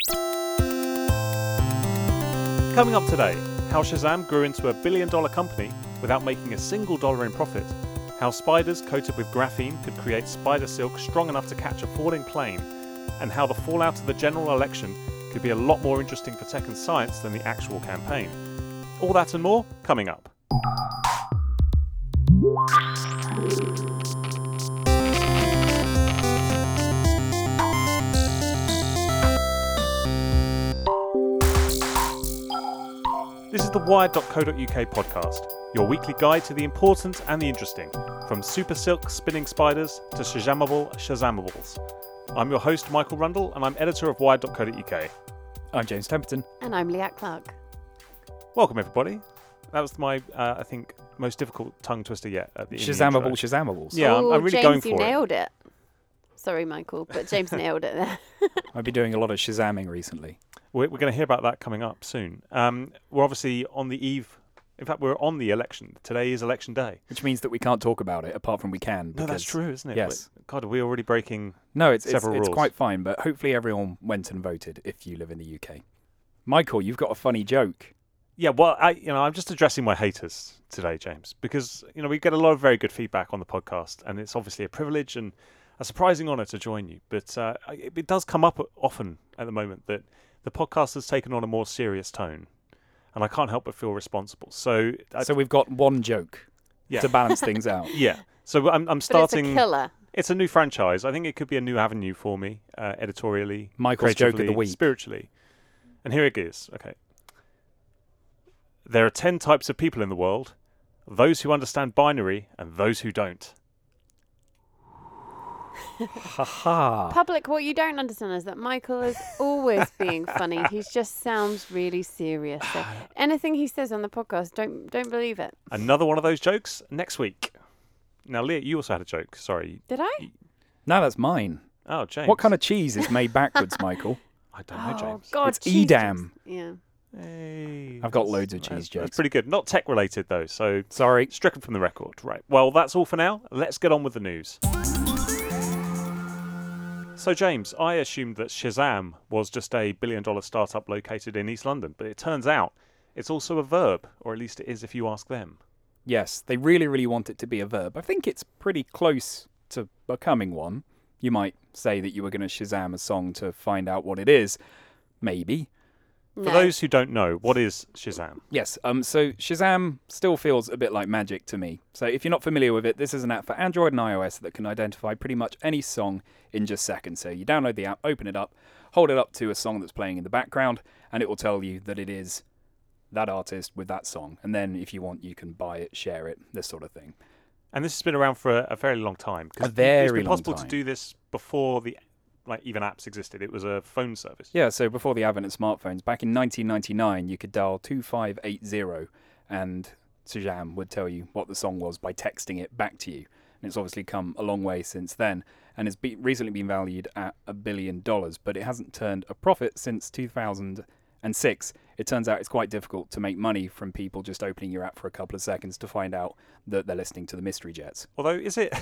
Coming up today, how Shazam grew into a billion-dollar company without making a single dollar in profit, how spiders coated with graphene could create spider silk strong enough to catch a falling plane, and how the fallout of the general election could be a lot more interesting for tech and science than the actual campaign. All that and more, coming up. This is the Wired.co.uk podcast, your weekly guide to the important and the interesting, from super silk spinning spiders to Shazamable Shazamables. I'm your host, Michael Rundle, and I'm editor of Wired.co.uk. I'm James Temperton. And I'm Leah Clark. Welcome, everybody. That was my, I think, most difficult tongue twister yet. At the Shazamable Shazamables. Yeah, I'm really James, going for it. you nailed it. Sorry, Michael, but James nailed it there. I've been doing a lot of Shazamming recently. We're going to hear about that coming up soon. We're obviously on the eve. In fact, we're on the election. Today is election day. Which means that we can't talk about it, apart from we can. No, that's true, isn't it? Yes. God, are we already breaking several rules? It's quite fine, but hopefully everyone went and voted if you live in the UK. Michael, you've got a funny joke. Yeah, well, I'm just addressing my haters today, James, because we get a lot of very good feedback on the podcast, and it's obviously a privilege and a surprising honour to join you. But it does come up often at the moment that the podcast has taken on a more serious tone, and I can't help but feel responsible. So we've got one joke to balance things out. Yeah. So I'm starting. But it's a killer. It's a new franchise. I think it could be a new avenue for me, editorially, Michael's joke of the week, spiritually. And here it is. Okay. There are 10 types of people in the world: those who understand binary and those who don't. Ha. Public, what you don't understand is that Michael is always being funny. He just sounds really serious. So anything he says on the podcast, don't believe it. Another one of those jokes next week. Now, Leah, you also had a joke. Sorry. Did I? No, that's mine. Oh, James. What kind of cheese is made backwards, Michael? I don't know, James. Oh, God, it's cheese Edam. chips. Yeah. Hey, I've got loads of cheese jokes. That's pretty good. Not tech related, though, so Sorry. stricken from the record. Right. Well, that's all for now. Let's get on with the news. So, James, I assumed that Shazam was just a billion-dollar startup located in East London, but it turns out it's also a verb, or at least it is if you ask them. Yes, they really, really want it to be a verb. I think it's pretty close to becoming one. You might say that you were going to Shazam a song to find out what it is. Maybe. For those who don't know, what is Shazam? Yes, so Shazam still feels a bit like magic to me. So if you're not familiar with it, this is an app for Android and iOS that can identify pretty much any song in just seconds. So you download the app, open it up, hold it up to a song that's playing in the background, and it will tell you that it is that artist with that song. And then if you want, you can buy it, share it, this sort of thing. And this has been around for a very long time. A very It's been long possible time. to do this before even apps existed. It was a phone service. Yeah, so before the advent of smartphones, back in 1999, you could dial 2580 and Shazam would tell you what the song was by texting it back to you. And it's obviously come a long way since then, and it's recently been valued at $1 billion, but it hasn't turned a profit since 2006. It turns out it's quite difficult to make money from people just opening your app for a couple of seconds to find out that they're listening to the Mystery Jets. Although, is it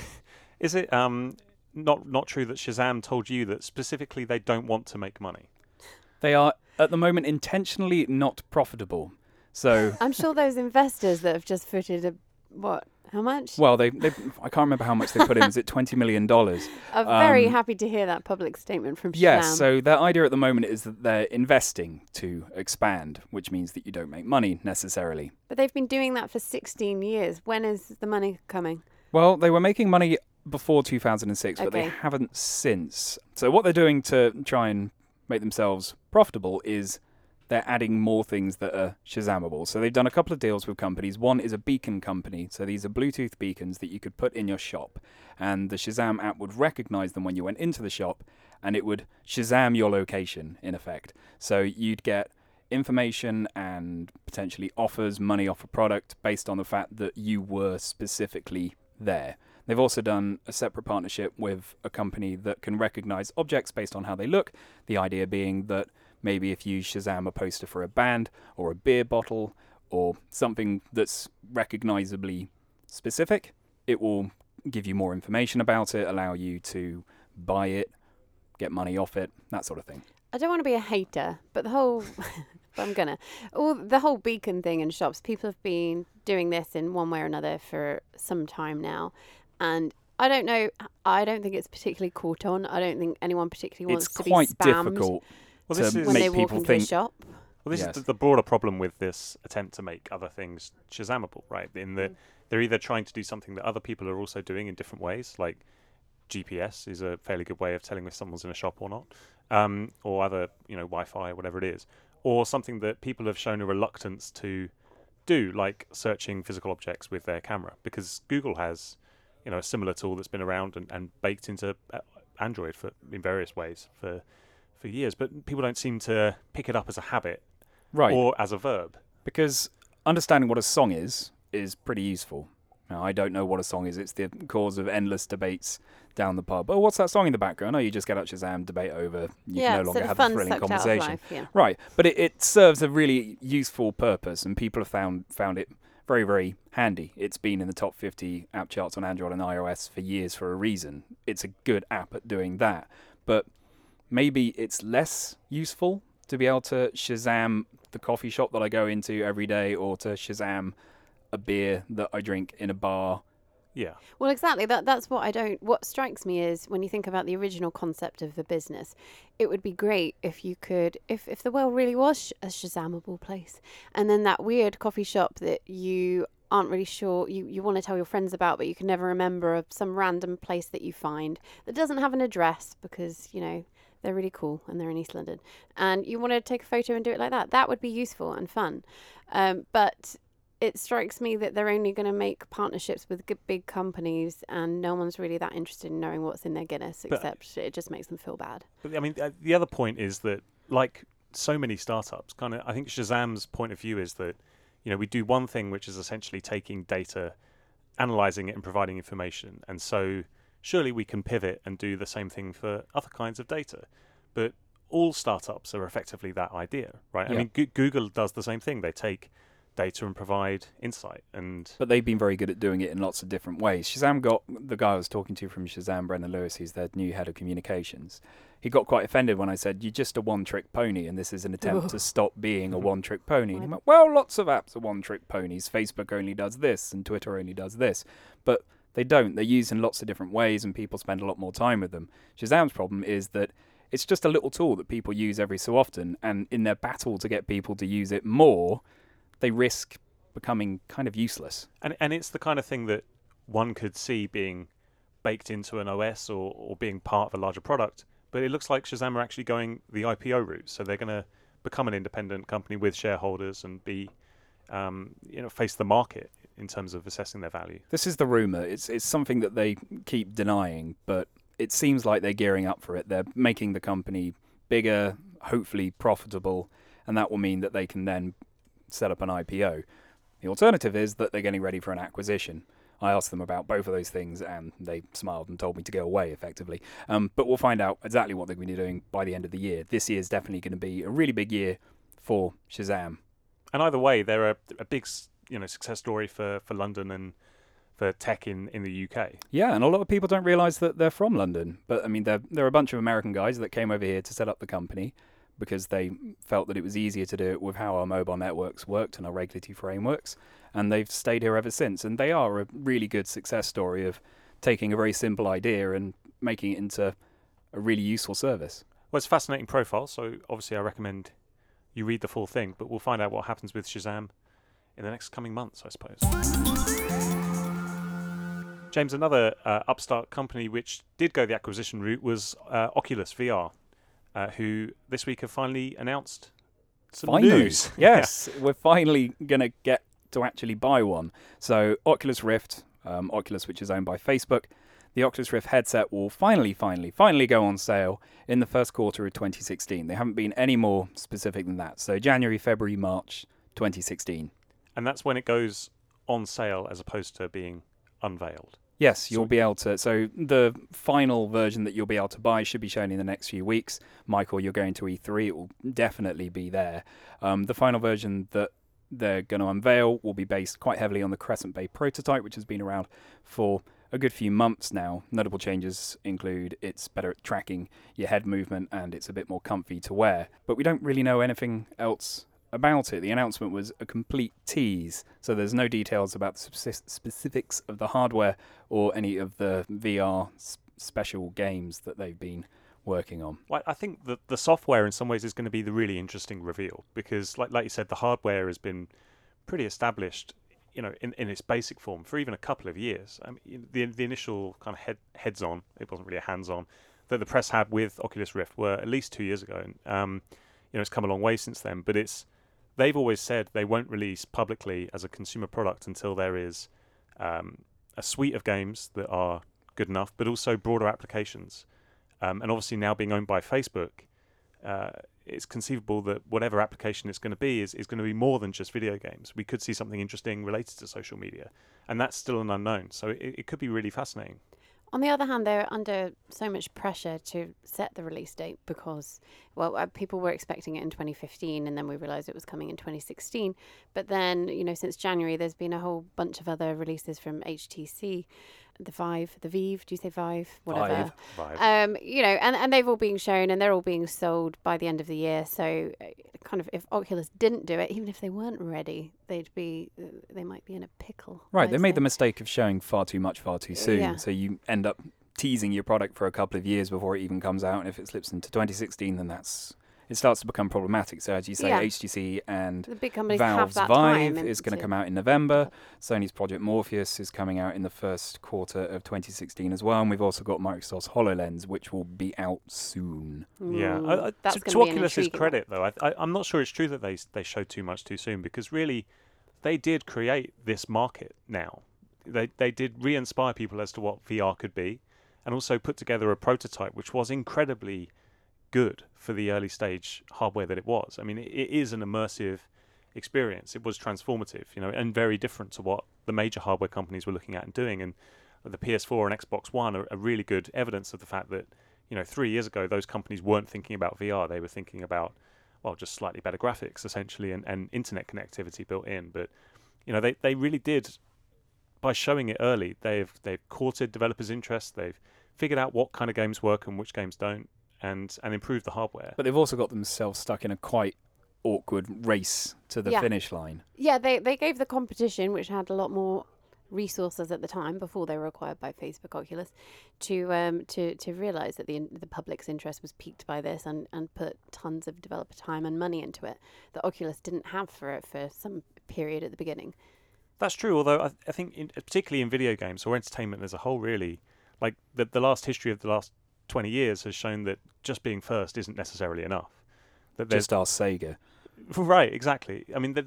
not true that Shazam told you that specifically they don't want to make money? They are, at the moment, intentionally not profitable. So I'm sure those investors that have just footed how much? Well, I can't remember how much they put in. Is it $20 million? I'm very happy to hear that public statement from Shazam. Yes, so their idea at the moment is that they're investing to expand, which means that you don't make money necessarily. But they've been doing that for 16 years. When is the money coming? Well, they were making money before 2006, but they haven't since. So what they're doing to try and make themselves profitable is they're adding more things that are Shazamable. So they've done a couple of deals with companies. One is a beacon company. So these are Bluetooth beacons that you could put in your shop. And the Shazam app would recognize them when you went into the shop, and it would Shazam your location, in effect. So you'd get information and potentially offers, money off a product based on the fact that you were specifically there. They've also done a separate partnership with a company that can recognize objects based on how they look. The idea being that maybe if you Shazam a poster for a band or a beer bottle or something that's recognizably specific, it will give you more information about it, allow you to buy it, get money off it, that sort of thing. I don't want to be a hater, but the whole the whole beacon thing in shops, people have been doing this in one way or another for some time now, and I don't know. I don't think it's particularly caught on. I don't think anyone particularly wants to be spammed. It's quite difficult to when they make walk people into think. a shop. Well, this Yes. is the broader problem with this attempt to make other things Shazamable, right? In that they're either trying to do something that other people are also doing in different ways, like GPS is a fairly good way of telling if someone's in a shop or not, or other, Wi-Fi or whatever it is, or something that people have shown a reluctance to do, like searching physical objects with their camera, because Google has, a similar tool that's been around and baked into Android in various ways for years, but people don't seem to pick it up as a habit, Right. or as a verb. Because understanding what a song is pretty useful. Now, I don't know what a song is. It's the cause of endless debates down the pub. Oh, what's that song in the background? Oh, you just get out Shazam, debate over. You can no longer have a thrilling conversation. Right, but it serves a really useful purpose, and people have found it very, very handy. It's been in the top 50 app charts on Android and iOS for years for a reason. It's a good app at doing that. But maybe it's less useful to be able to Shazam the coffee shop that I go into every day, or to Shazam a beer that I drink in a bar. Yeah. Well, exactly. That's what strikes me is when you think about the original concept of the business, it would be great if you could, if the world really was a Shazamable place, and then that weird coffee shop that you aren't really sure you want to tell your friends about, but you can never remember, of some random place that you find that doesn't have an address because, they're really cool and they're in East London, and you want to take a photo and do it like that. That would be useful and fun. But it strikes me that they're only going to make partnerships with big companies, and no one's really that interested in knowing what's in their Guinness, except it just makes them feel bad. But I mean, the other point is that, like so many startups, I think Shazam's point of view is that, we do one thing, which is essentially taking data, analyzing it and providing information. And so surely we can pivot and do the same thing for other kinds of data. But all startups are effectively that idea, right? Yeah. I mean, Google does the same thing. They take data and provide insight. But they've been very good at doing it in lots of different ways. Shazam got the guy I was talking to from Shazam, Brendan Lewis, who's their new head of communications. He got quite offended when I said, you're just a one-trick pony, and this is an attempt to stop being a one-trick pony. And he went, well, lots of apps are one-trick ponies. Facebook only does this, and Twitter only does this. But they don't. They're used in lots of different ways, and people spend a lot more time with them. Shazam's problem is that it's just a little tool that people use every so often, and in their battle to get people to use it more, they risk becoming kind of useless. And it's the kind of thing that one could see being baked into an OS or being part of a larger product. But it looks like Shazam are actually going the IPO route. So they're going to become an independent company with shareholders and be, face the market in terms of assessing their value. This is the rumor. It's something that they keep denying, but it seems like they're gearing up for it. They're making the company bigger, hopefully profitable, and that will mean that they can then set up an IPO. The alternative is that they're getting ready for an acquisition. I asked them about both of those things, and they smiled and told me to go away, effectively. But we'll find out exactly what they're going to be doing by the end of the year. This year is definitely going to be a really big year for Shazam. And either way, they're a big, success story for London and for tech in the UK. Yeah, and a lot of people don't realise that they're from London. But, I mean, they're a bunch of American guys that came over here to set up the company because they felt that it was easier to do it with how our mobile networks worked and our regulatory frameworks. And they've stayed here ever since. And they are a really good success story of taking a very simple idea and making it into a really useful service. Well, it's a fascinating profile, so obviously I recommend you read the full thing, but we'll find out what happens with Shazam in the next coming months, I suppose. James, another upstart company which did go the acquisition route was Oculus VR, who this week have finally announced some news. Yes, we're finally going to get to actually buy one. So Oculus Rift, Oculus, which is owned by Facebook, the Oculus Rift headset will finally go on sale in the first quarter of 2016. They haven't been any more specific than that. So January, February, March 2016. And that's when it goes on sale as opposed to being unveiled. Yes, you'll be able to. So the final version that you'll be able to buy should be shown in the next few weeks. Michael, you're going to E3. It will definitely be there. The final version that they're going to unveil will be based quite heavily on the Crescent Bay prototype, which has been around for a good few months now. Notable changes include it's better at tracking your head movement and it's a bit more comfy to wear. But we don't really know anything else about it. The announcement was a complete tease, so there's no details about the specifics of the hardware or any of the VR special games that they've been working on. Well, I think that the software in some ways is going to be the really interesting reveal, because like you said, the hardware has been pretty established, in its basic form for even a couple of years. I mean, the initial kind of heads-on, it wasn't really a hands-on, that the press had with Oculus Rift were at least 2 years ago. And, it's come a long way since then, but they've always said they won't release publicly as a consumer product until there is a suite of games that are good enough, but also broader applications. And obviously now being owned by Facebook, it's conceivable that whatever application it's going to be is going to be more than just video games. We could see something interesting related to social media, and that's still an unknown. So it could be really fascinating. On the other hand, they're under so much pressure to set the release date because, people were expecting it in 2015 and then we realised it was coming in 2016. But then, since January, there's been a whole bunch of other releases from HTC, the Vive, do you say Vive? Whatever. Vive. And they've all been shown and they're all being sold by the end of the year. So kind of if Oculus didn't do it, even if they weren't ready, they might be in a pickle. Right, they made the mistake of showing far too much far too soon. Yeah. So you end up teasing your product for a couple of years before it even comes out, and if it slips into 2016, then it starts to become problematic. So as you say, HTC and the big companies Valve's have that Vive time is going to come out in November. Sony's Project Morpheus is coming out in the first quarter of 2016 as well, and we've also got Microsoft's HoloLens, which will be out soon. Yeah, to Oculus's credit, though, I'm not sure it's true that they showed too much too soon, because really they did create this market now. They did re-inspire people as to what VR could be, and also put together a prototype which was incredibly good for the early stage hardware that it was. I mean, it is an immersive experience. It was transformative, and very different to what the major hardware companies were looking at and doing. And the PS4 and Xbox One are really good evidence of the fact that, 3 years ago, those companies weren't thinking about VR. They were thinking about, just slightly better graphics, essentially, and internet connectivity built in. But, they really did, by showing it early, they've courted developers' interest. They've figured out what kind of games work and which games don't, and improved the hardware. But they've also got themselves stuck in a quite awkward race to the finish line. Yeah, they gave the competition, which had a lot more resources at the time before they were acquired by Facebook Oculus, to realise that the public's interest was piqued by this and put tons of developer time and money into it that Oculus didn't have for some period at the beginning. That's true, although I think particularly in video games or entertainment as a whole, really, like the last history of the last 20 years has shown that just being first isn't necessarily enough. That just ask Sega. Right, exactly. I mean,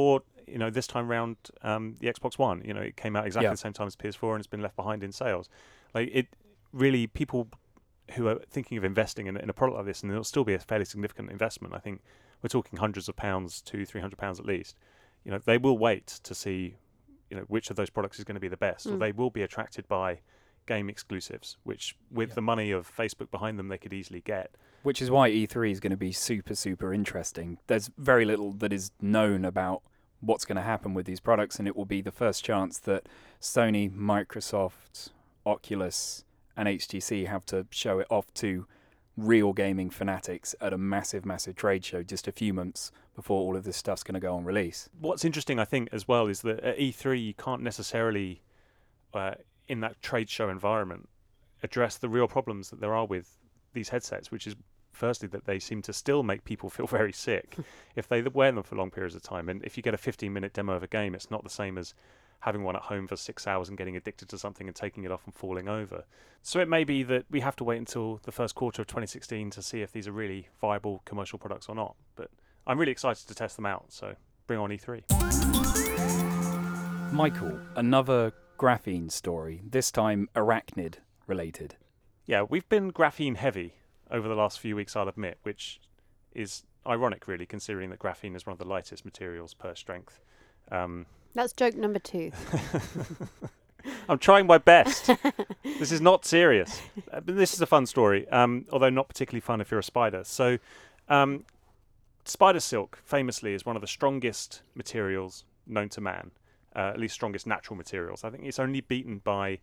this time round, the Xbox One, it came out exactly the same time as PS4 and it's been left behind in sales. Like, it really, people who are thinking of investing in a product like this, and it'll still be a fairly significant investment, I think we're talking hundreds of pounds to £300 at least, they will wait to see, which of those products is going to be the best, or they will be attracted by game exclusives, which with the money of Facebook behind them, they could easily get. Which is why E3 is going to be super, super interesting. There's very little that is known about what's going to happen with these products, and it will be the first chance that Sony, Microsoft, Oculus, and HTC have to show it off to real gaming fanatics at a massive, massive trade show just a few months before all of this stuff's going to go on release. What's interesting, I think, as well, is that at E3 you can't necessarily, in that trade show environment, address the real problems that there are with these headsets, which is firstly that they seem to still make people feel very sick if they wear them for long periods of time. And if you get a 15-minute demo of a game, it's not the same as having one at home for 6 hours and getting addicted to something and taking it off and falling over. So it may be that we have to wait until the first quarter of 2016 to see if these are really viable commercial products or not. But I'm really excited to test them out, so bring on E3. Michael, another graphene story, this time arachnid related. Yeah, we've been graphene heavy over the last few weeks, I'll admit, which is ironic, really, considering that graphene is one of the lightest materials per strength. That's joke number 2. I'm trying my best. This is not serious. But this is a fun story, although not particularly fun if you're a spider. So, spider silk, famously, is one of the strongest materials known to man, at least strongest natural materials. I think it's only beaten by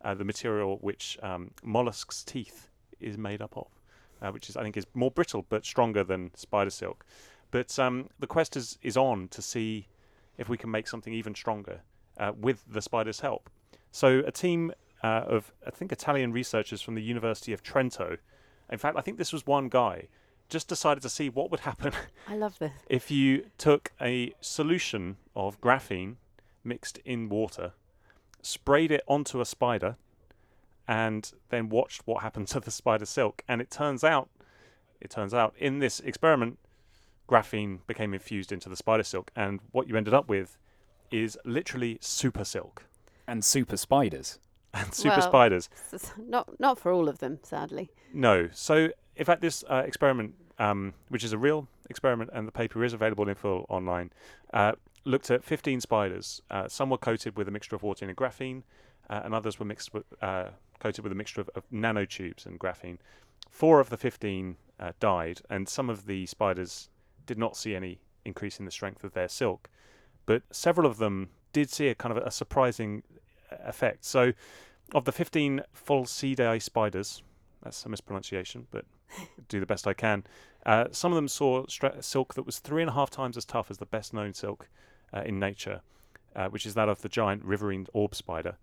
the material which mollusks' teeth is made up of, which is, I think, is more brittle but stronger than spider silk. But the quest is on to see if we can make something even stronger with the spider's help. So a team of, I think, Italian researchers from the University of Trento, in fact, I think this was one guy, just decided to see what would happen I love this. if you took a solution of graphene mixed in water, sprayed it onto a spider, and then watched what happened to the spider silk. And it turns out, in this experiment, graphene became infused into the spider silk, and what you ended up with is literally super silk And super spiders. and super spiders. Not for all of them, sadly. No. So, in fact, this experiment, which is a real experiment, and the paper is available in full online, looked at 15 spiders. Some were coated with a mixture of water and graphene, and others were coated with a mixture of nanotubes and graphene. 4 of the 15 died, and some of the spiders did not see any increase in the strength of their silk, but several of them did see a kind of a surprising effect. So, of the 15 Pholcidae spiders, that's a mispronunciation, but do the best I can, some of them saw silk that was 3.5 times as tough as the best known silk in nature, which is that of the giant riverine orb spider.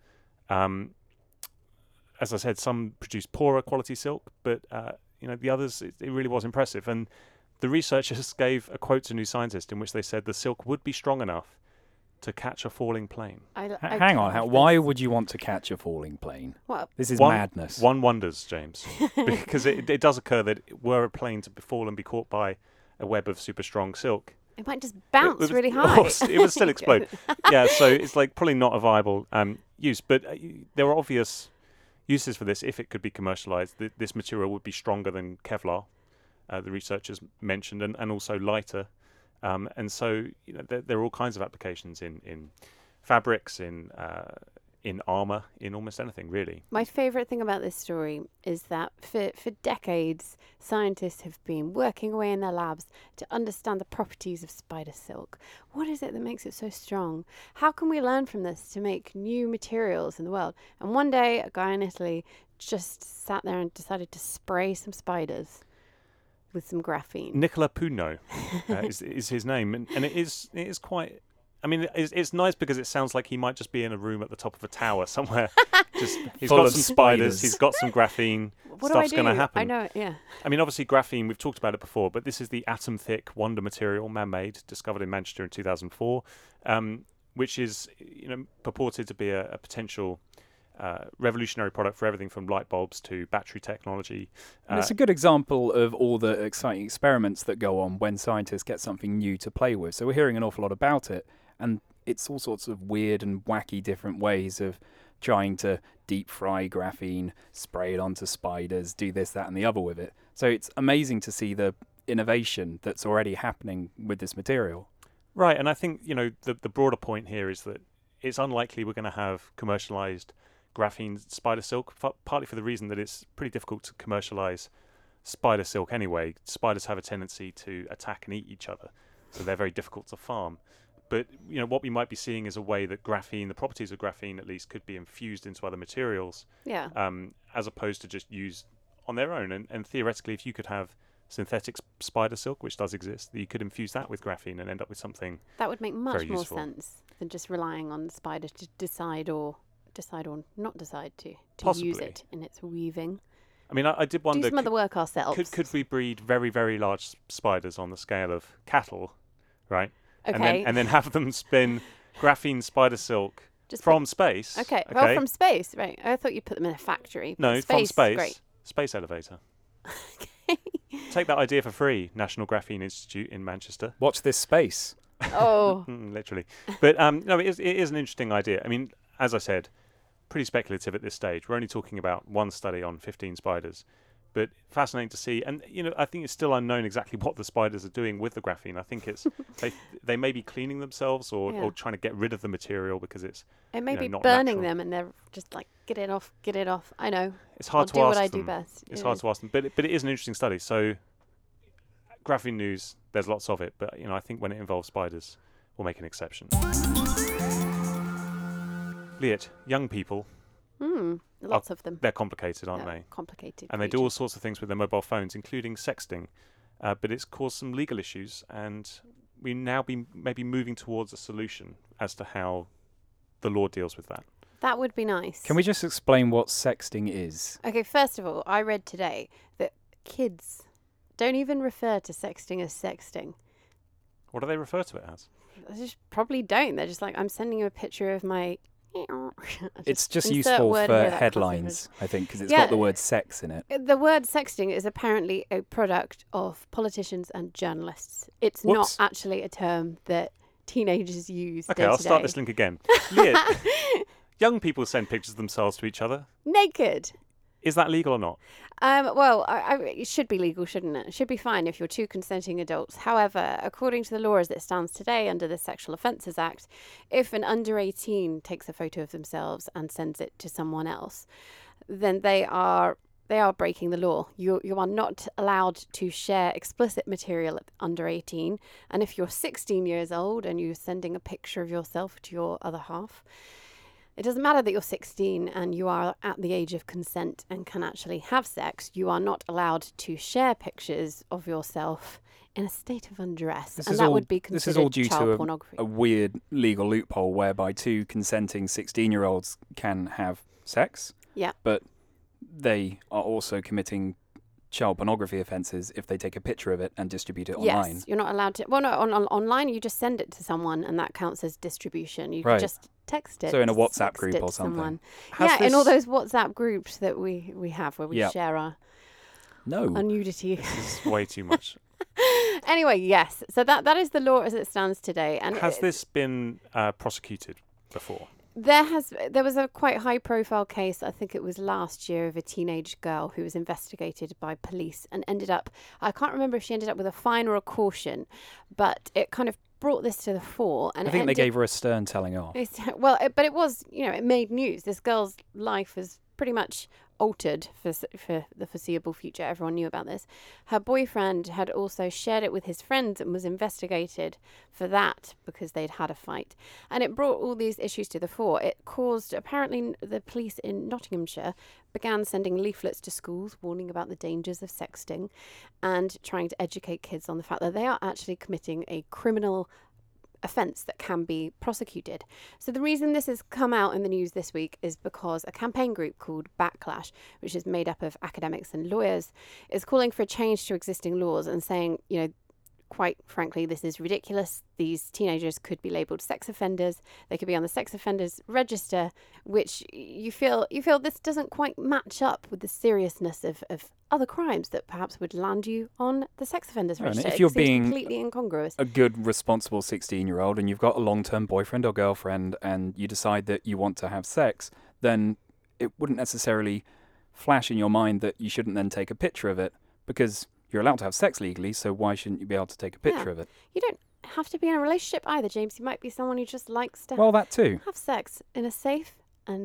As I said, some produced poorer quality silk, but the others, it really was impressive. And the researchers gave a quote to New Scientist in which they said the silk would be strong enough to catch a falling plane. Hang on, why would you want to catch a falling plane? Well, This is madness. One wonders, James, because it does occur that were a plane to fall and be caught by a web of super strong silk, it might just bounce really It high. would still explode. Yeah, so it's like probably not a viable use, but there are obvious uses for this if it could be commercialized. This material would be stronger than Kevlar, the researchers mentioned, and also lighter. And so there are all kinds of applications in fabrics, in armor, in almost anything, really. My favourite thing about this story is that for decades, scientists have been working away in their labs to understand the properties of spider silk. What is it that makes it so strong? How can we learn from this to make new materials in the world? And one day, a guy in Italy just sat there and decided to spray some spiders with some graphene. Nicola Pugno is his name, and it is quite. I mean, it's nice because it sounds like he might just be in a room at the top of a tower somewhere. He's Full got of some spiders. he's got some graphene. What Stuff's do I do? going to happen. I know it, yeah. I mean, obviously, graphene, we've talked about it before, but this is the atom-thick wonder material, man-made, discovered in Manchester in 2004, which is purported to be a potential revolutionary product for everything from light bulbs to battery technology. And it's a good example of all the exciting experiments that go on when scientists get something new to play with. So we're hearing an awful lot about it, and it's all sorts of weird and wacky different ways of trying to deep fry graphene, spray it onto spiders, do this, that, and the other with it. So it's amazing to see the innovation that's already happening with this material. Right, and I think the broader point here is that it's unlikely we're going to have commercialized graphene spider silk, partly for the reason that it's pretty difficult to commercialize spider silk anyway. Spiders have a tendency to attack and eat each other, so they're very difficult to farm. But what we might be seeing is a way that graphene, the properties of graphene at least, could be infused into other materials, Yeah. as opposed to just used on their own. And theoretically, if you could have synthetic spider silk, which does exist, you could infuse that with graphene and end up with something That would make much very more useful. sense than just relying on the spider to decide or not decide to use Possibly. it in its weaving. I mean, I did wonder, Do some of the work ourselves. could we breed very, very large spiders on the scale of cattle, right? Okay. And then have them spin graphene spider silk Just from space. Okay. Well, from space, right? I thought you put them in a factory. No, Space, from space. Great. Space elevator. Take that idea for free, National Graphene Institute in Manchester. Watch this space. Oh, Literally. But no, it is an interesting idea. I mean, as I said, pretty speculative at this stage. We're only talking about one study on 15 spiders. But fascinating to see. And, I think it's still unknown exactly what the spiders are doing with the graphene. I think it's they may be cleaning themselves or trying to get rid of the material because it's it may be not burning natural. them, and they're just like, get it off. I know. It's hard I'll to do ask what I them. do best. It's It hard is. to ask them. But it is an interesting study. So graphene news, there's lots of it. But, I think when it involves spiders, we'll make an exception. Liet, young people. Lots of them. They're complicated, aren't they? Complicated. And they do all sorts of things with their mobile phones, including sexting. But it's caused some legal issues, and we now be maybe moving towards a solution as to how the law deals with that. That would be nice. Can we just explain what sexting is? Okay, first of all, I read today that kids don't even refer to sexting as sexting. What do they refer to it as? They just probably don't. They're just like, I'm sending you a picture of my... It's just useful for headlines, I think, because it's got the word sex in it. The word sexting is apparently a product of politicians and journalists. It's Whoops. not actually a term that teenagers use. Okay, I'll start this link again. Leah, young people send pictures of themselves to each other. Naked. Is that legal or not? Well, it should be legal, shouldn't it? It should be fine if you're two consenting adults. However, according to the law as it stands today under the Sexual Offences Act, if an under 18 takes a photo of themselves and sends it to someone else, then they are breaking the law. You are not allowed to share explicit material at under 18. And if you're 16 years old and you're sending a picture of yourself to your other half, it doesn't matter that you're 16 and you are at the age of consent and can actually have sex. You are not allowed to share pictures of yourself in a state of undress. Would be considered this is all due child to pornography. a weird legal loophole whereby two consenting 16-year-olds can have sex. Yeah. But they are also committing child pornography offences if they take a picture of it and distribute it online. Yes, you're not allowed to. Well, no, online you just send it to someone and that counts as distribution. You Right. can just text it. So in a WhatsApp text group it or to someone. something. In all those WhatsApp groups that we have where we Yeah. share our No. nudity. This is way too much. Anyway, yes. So that is the law as it stands today. And Has this been prosecuted before? There was a quite high profile case, I think it was last year, of a teenage girl who was investigated by police and ended up, I can't remember if she ended up with a fine or a caution, but it kind of brought this to the fore. And I think they gave her a stern telling off. But it was, it made news. This girl's life was pretty much altered for the foreseeable future. Everyone knew about this. Her boyfriend had also shared it with his friends and was investigated for that because they'd had a fight. And it brought all these issues to the fore. It caused, apparently, the police in Nottinghamshire began sending leaflets to schools warning about the dangers of sexting and trying to educate kids on the fact that they are actually committing a criminal offence that can be prosecuted. So the reason this has come out in the news this week is because a campaign group called Backlash, which is made up of academics and lawyers, is calling for a change to existing laws and saying, quite frankly, this is ridiculous. These teenagers could be labelled sex offenders. They could be on the sex offenders register, which you feel this doesn't quite match up with the seriousness of other crimes that perhaps would land you on the sex offenders register. If you're being completely incongruous, a good, responsible 16-year-old and you've got a long-term boyfriend or girlfriend and you decide that you want to have sex, then it wouldn't necessarily flash in your mind that you shouldn't then take a picture of it because you're allowed to have sex legally, so why shouldn't you be able to take a picture of it? You don't have to be in a relationship either, James. You might be someone who just likes to that too. have sex in a safe and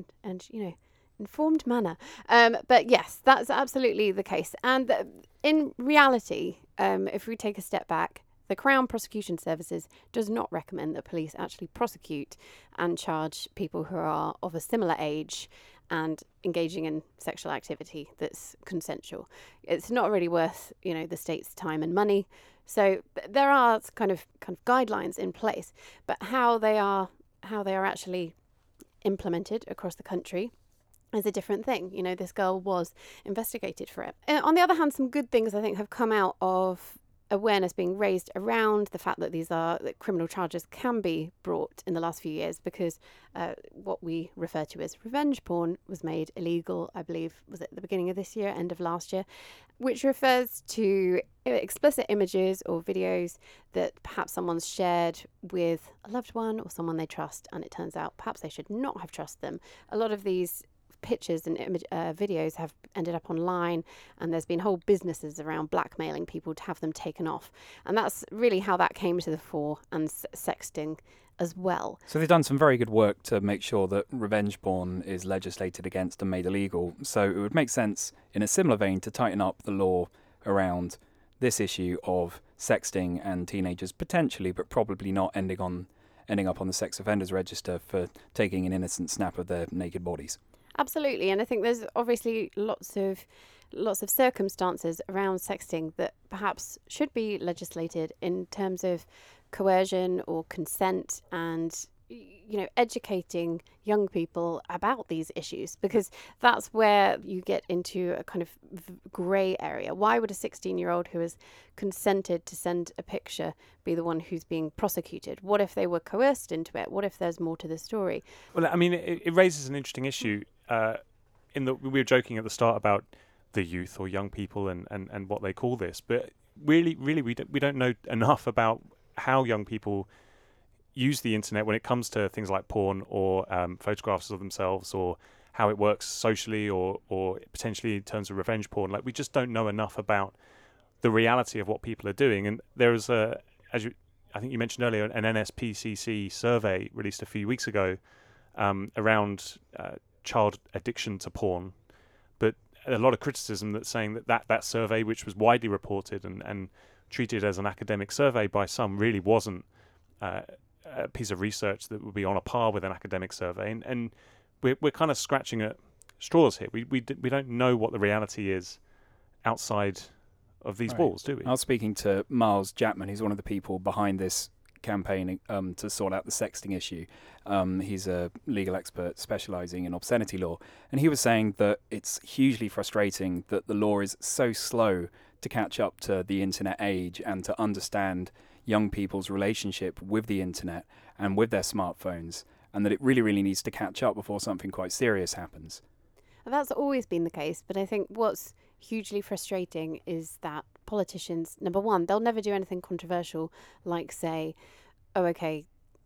informed manner. But yes, that's absolutely the case. And in reality, if we take a step back, the Crown Prosecution Services does not recommend that police actually prosecute and charge people who are of a similar age and engaging in sexual activity that's consensual. It's not really worth, the state's time and money. So there are kind of guidelines in place, but how they are actually implemented across the country is a different thing. This girl was investigated for it. On the other hand, some good things I think have come out of awareness being raised around the fact that that criminal charges can be brought in the last few years because what we refer to as revenge porn was made illegal, I believe, was at the beginning of this year, end of last year, which refers to explicit images or videos that perhaps someone's shared with a loved one or someone they trust, and it turns out perhaps they should not have trusted them. A lot of these pictures and videos have ended up online, and there's been whole businesses around blackmailing people to have them taken off, and that's really how that came to the fore, and sexting as well. So they've done some very good work to make sure that revenge porn is legislated against and made illegal. So it would make sense in a similar vein to tighten up the law around this issue of sexting and teenagers potentially, but probably not ending up on the sex offenders register for taking an innocent snap of their naked bodies. Absolutely, and I think there's obviously lots of circumstances around sexting that perhaps should be legislated in terms of coercion or consent, and educating young people about these issues, because that's where you get into a kind of grey area. Why would a 16-year-old who has consented to send a picture be the one who's being prosecuted? What if they were coerced into it? What if there's more to the story? Well, I mean, it raises an interesting issue. In that we were joking at the start about the youth or young people and what they call this, but really we don't know enough about how young people use the internet when it comes to things like porn or photographs of themselves, or how it works socially, or potentially in terms of revenge porn. Like, we just don't know enough about the reality of what people are doing. And there is I think you mentioned earlier, an NSPCC survey released a few weeks ago around child addiction to porn, but a lot of criticism that's saying that survey, which was widely reported and treated as an academic survey by some, really wasn't a piece of research that would be on a par with an academic survey, and we're kind of scratching at straws here. We don't know what the reality is outside of these walls, do we? I was speaking to Miles Jackman, who's one of the people behind this campaign to sort out the sexting issue. He's a legal expert specialising in obscenity law, and he was saying that it's hugely frustrating that the law is so slow to catch up to the internet age and to understand young people's relationship with the internet and with their smartphones, and that it really, really needs to catch up before something quite serious happens. And that's always been the case, but I think what's hugely frustrating is that politicians, number one, they'll never do anything controversial like say, oh, okay,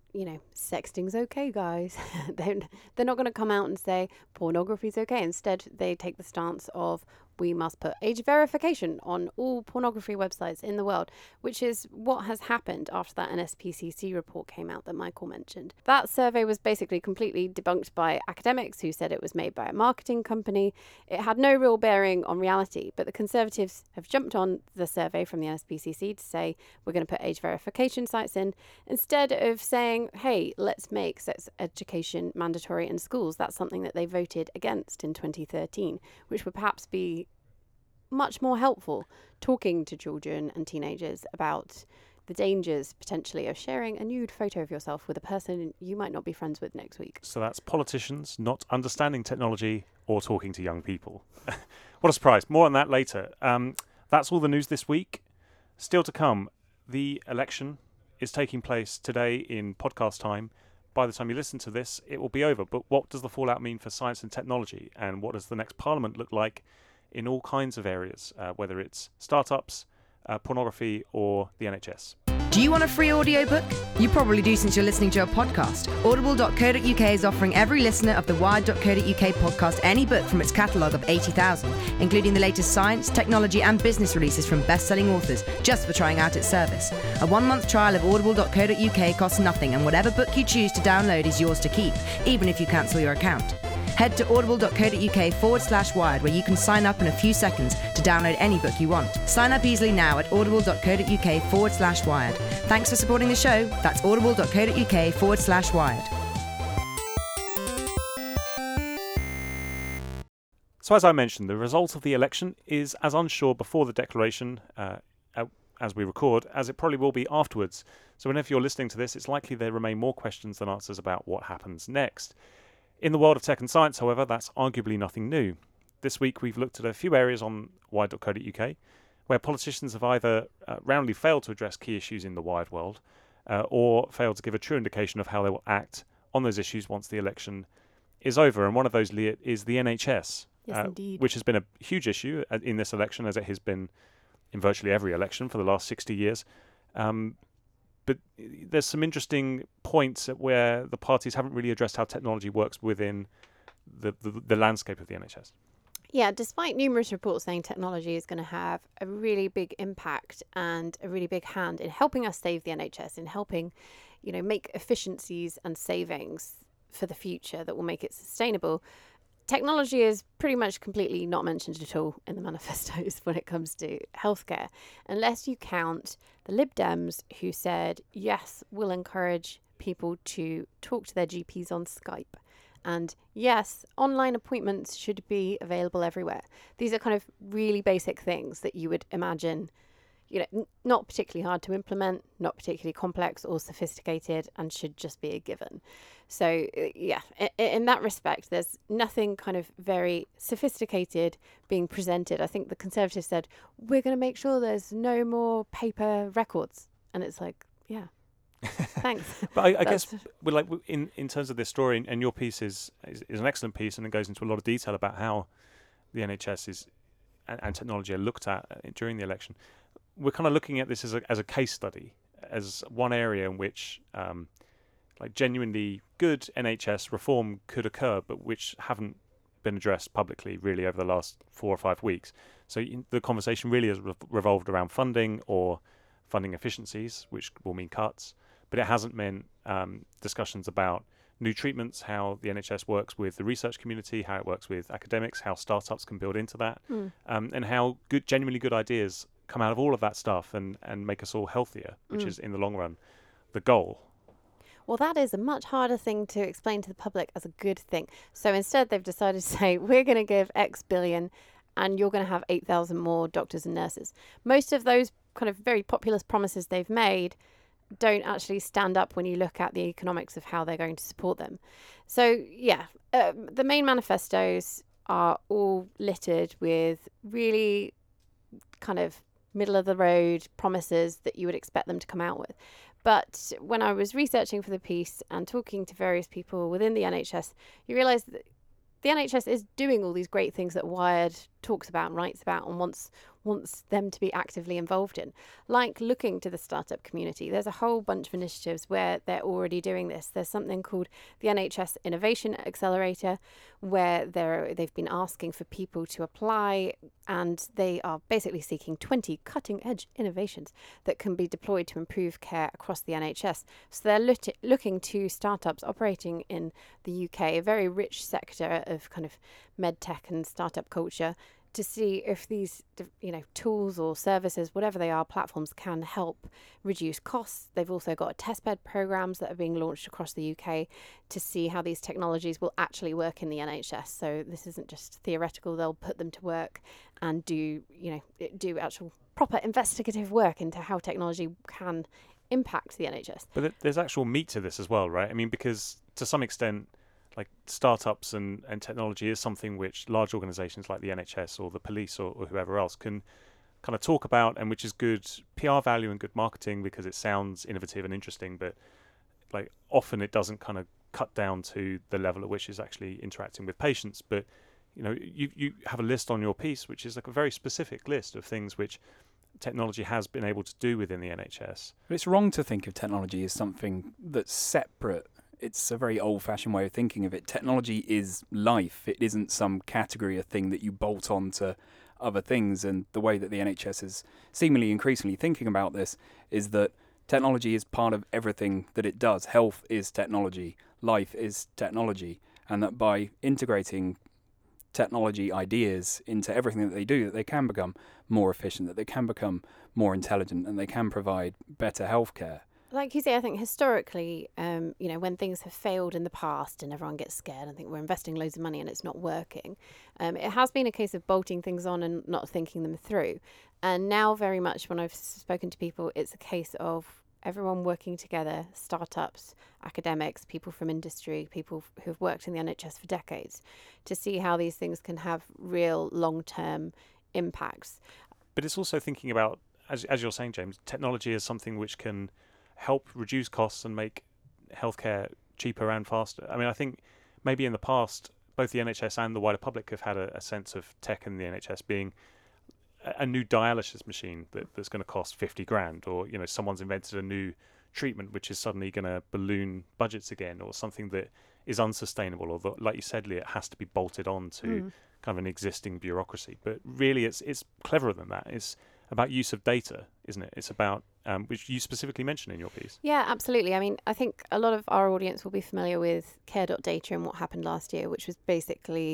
sexting's okay, guys. They're not going to come out and say pornography's okay. Instead, they take the stance of, we must put age verification on all pornography websites in the world, which is what has happened after that NSPCC report came out that Michael mentioned. That survey was basically completely debunked by academics who said it was made by a marketing company. It had no real bearing on reality, but the Conservatives have jumped on the survey from the NSPCC to say, we're going to put age verification sites in, instead of saying, hey, let's make sex education mandatory in schools. That's something that they voted against in 2013, which would perhaps be much more helpful, talking to children and teenagers about the dangers potentially of sharing a nude photo of yourself with a person you might not be friends with next week. So that's politicians not understanding technology or talking to young people. What a surprise. More on that later. That's all the news this week. Still to come, the election is taking place today in podcast time. By the time you listen to this, it will be over. But what does the fallout mean for science and technology? And what does the next parliament look like in all kinds of areas, whether it's startups, pornography, or the NHS? Do you want a free audiobook? You probably do since you're listening to a podcast. Audible.co.uk is offering every listener of the Wired.co.uk podcast any book from its catalogue of 80,000, including the latest science, technology and business releases from best-selling authors, just for trying out its service. A 1-month trial of Audible.co.uk costs nothing, and whatever book you choose to download is yours to keep, even if you cancel your account. Head to audible.co.uk/wired, where you can sign up in a few seconds to download any book you want. Sign up easily now at audible.co.uk/wired. Thanks for supporting the show. That's audible.co.uk/wired. So as I mentioned, the result of the election is as unsure before the declaration, as we record, as it probably will be afterwards. So whenever you're listening to this, it's likely there remain more questions than answers about what happens next. In the world of tech and science, however, that's arguably nothing new. This week we've looked at a few areas on Wired.co.uk where politicians have either roundly failed to address key issues in the wired world or failed to give a true indication of how they will act on those issues once the election is over. And one of those, Leah, is the NHS, Yes, indeed. which has been a huge issue in this election, as it has been in virtually every election for the last 60 years. But there's some interesting points where the parties haven't really addressed how technology works within the landscape of the NHS. Yeah, despite numerous reports saying technology is going to have a really big impact and a really big hand in helping us save the NHS, in helping, make efficiencies and savings for the future that will make it sustainable, technology is pretty much completely not mentioned at all in the manifestos when it comes to healthcare, unless you count the Lib Dems who said, yes, we'll encourage people to talk to their GPs on Skype. And yes, online appointments should be available everywhere. These are kind of really basic things that you would imagine, not particularly hard to implement, not particularly complex or sophisticated, and should just be a given. So in that respect, there's nothing kind of very sophisticated being presented. I think the Conservatives said, we're going to make sure there's no more paper records. And it's like, yeah. Thanks. But I guess in terms of this story, and your piece is an excellent piece, and it goes into a lot of detail about how the NHS is and technology are looked at during the election. We're kind of looking at this as a case study, as one area in which genuinely good NHS reform could occur, but which haven't been addressed publicly really over the last 4 or 5 weeks. So the conversation really has revolved around funding or funding efficiencies, which will mean cuts. But it hasn't meant discussions about new treatments, how the NHS works with the research community, how it works with academics, how startups can build into that, and how genuinely good ideas come out of all of that stuff and make us all healthier, which is, in the long run, the goal. Well, that is a much harder thing to explain to the public as a good thing. So instead, they've decided to say, we're going to give X billion and you're going to have 8,000 more doctors and nurses. Most of those kind of very populist promises they've made don't actually stand up when you look at the economics of how they're going to support them. So, the main manifestos are all littered with really kind of middle-of-the-road promises that you would expect them to come out with. But when I was researching for the piece and talking to various people within the NHS, you realise that the NHS is doing all these great things that Wired talks about and writes about and wants them to be actively involved in, like looking to the startup community. There's a whole bunch of initiatives where they're already doing this. There's something called the NHS Innovation Accelerator, where they've been asking for people to apply, and they are basically seeking 20 cutting-edge innovations that can be deployed to improve care across the NHS. So they're looking to startups operating in the UK, a very rich sector of kind of medtech and startup culture, to see if these, tools or services, whatever they are, platforms can help reduce costs. They've also got testbed programs that are being launched across the UK to see how these technologies will actually work in the NHS. So this isn't just theoretical. They'll put them to work and do actual proper investigative work into how technology can impact the NHS. But there's actual meat to this as well, right? I mean, because to some extent, like startups and technology is something which large organisations like the NHS or the police or whoever else can kind of talk about, and which is good PR value and good marketing because it sounds innovative and interesting, but like often it doesn't kind of cut down to the level at which it's actually interacting with patients. But you have a list on your piece which is like a very specific list of things which technology has been able to do within the NHS. But it's wrong to think of technology as something that's separate. It's a very old-fashioned way of thinking of it. Technology is life. It isn't some category of thing that you bolt on to other things. And the way that the NHS is seemingly increasingly thinking about this is that technology is part of everything that it does. Health is technology. Life is technology. And that by integrating technology ideas into everything that they do, that they can become more efficient, that they can become more intelligent, and they can provide better healthcare. Like you say, I think historically, when things have failed in the past and everyone gets scared and think we're investing loads of money and it's not working, it has been a case of bolting things on and not thinking them through. And now very much when I've spoken to people, it's a case of everyone working together, startups, academics, people from industry, people who've worked in the NHS for decades, to see how these things can have real long-term impacts. But it's also thinking about, as you're saying, James, technology is something which can help reduce costs and make healthcare cheaper and faster. I mean, I think maybe in the past, both the NHS and the wider public have had a sense of tech in the NHS being a new dialysis machine that's going to cost 50 grand, or someone's invented a new treatment which is suddenly going to balloon budgets again, or something that is unsustainable, or that, like you said, Lee, it has to be bolted on to kind of an existing bureaucracy. But really, it's cleverer than that. It's about use of data, isn't it? It's about which you specifically mentioned in your piece. Yeah, absolutely. I mean, I think a lot of our audience will be familiar with Care.Data and what happened last year, which was basically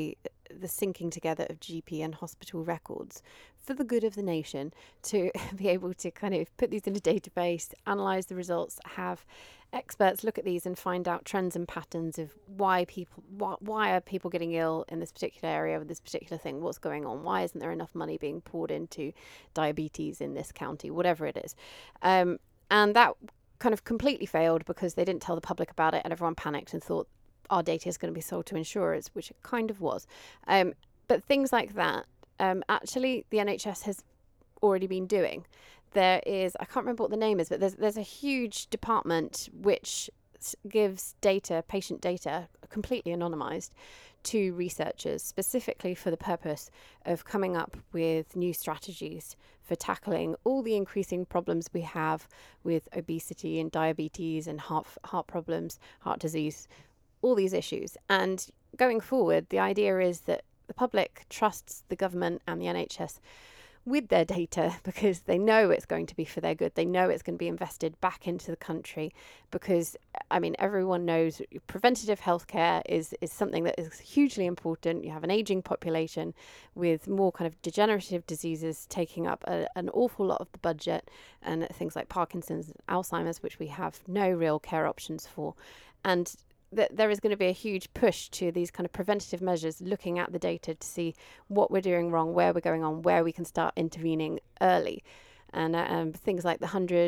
the syncing together of GP and hospital records for the good of the nation, to be able to kind of put these in a database, analyse the results, have experts look at these and find out trends and patterns of why are people getting ill in this particular area with this particular thing, what's going on, why isn't there enough money being poured into diabetes in this county, whatever it is. And that kind of completely failed because they didn't tell the public about it, and everyone panicked and thought our data is going to be sold to insurers, which it kind of was. But things like that, actually the NHS has already been doing. There is, I can't remember what the name is, but there's a huge department which gives data, patient data, completely anonymised, to researchers, specifically for the purpose of coming up with new strategies for tackling all the increasing problems we have with obesity and diabetes and heart problems, heart disease, all these issues. And going forward, the idea is that the public trusts the government and the NHS with their data because they know it's going to be for their good. They know it's going to be invested back into the country because, I mean, everyone knows preventative healthcare is something that is hugely important. You have an aging population with more kind of degenerative diseases taking up an awful lot of the budget, and things like Parkinson's, Alzheimer's, which we have no real care options for. And there is going to be a huge push to these kind of preventative measures, looking at the data to see what we're doing wrong, where we're going on, where we can start intervening early. And things like the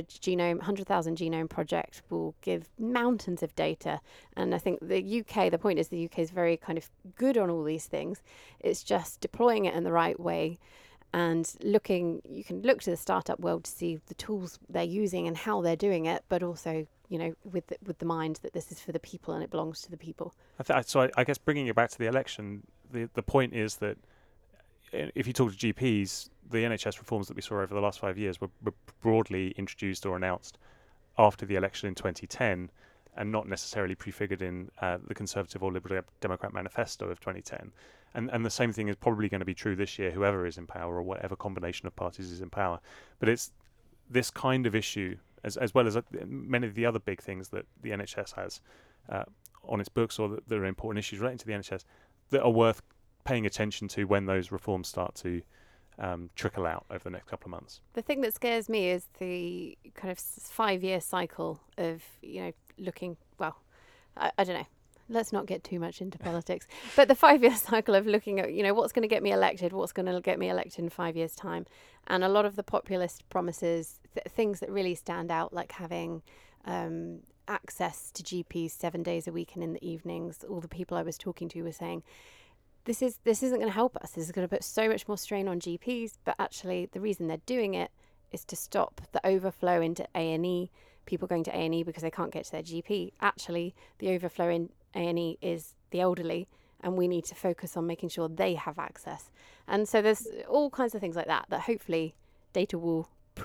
100,000 Genome Project will give mountains of data. And I think the point is the UK is very kind of good on all these things. It's just deploying it in the right way and you can look to the startup world to see the tools they're using and how they're doing it, but also, you know, with the mind that this is for the people and it belongs to the people. So I guess bringing it back to the election, the point is that if you talk to GPs, the NHS reforms that we saw over the last 5 years were broadly introduced or announced after the election in 2010 and not necessarily prefigured in the Conservative or Liberal Democrat manifesto of 2010. And the same thing is probably going to be true this year, whoever is in power or whatever combination of parties is in power. But it's this kind of issue, as well as many of the other big things that the NHS has on its books or that are important issues relating to the NHS, that are worth paying attention to when those reforms start to trickle out over the next couple of months. The thing that scares me is the kind of 5-year cycle of, you know, looking, well, I don't know. Let's not get too much into politics. But the 5-year cycle of looking at, you know, what's going to get me elected, what's going to get me elected in 5 years' time. And a lot of the populist promises, things that really stand out, like having access to GPs 7 days a week and in the evenings. All the people I was talking to were saying, this isn't going to help us. This is going to put so much more strain on GPs. But actually, the reason they're doing it is to stop the overflow into A&E, people going to A&E because they can't get to their GP. Actually, the overflow in A&E is the elderly, and we need to focus on making sure they have access. And so there's all kinds of things like that hopefully data will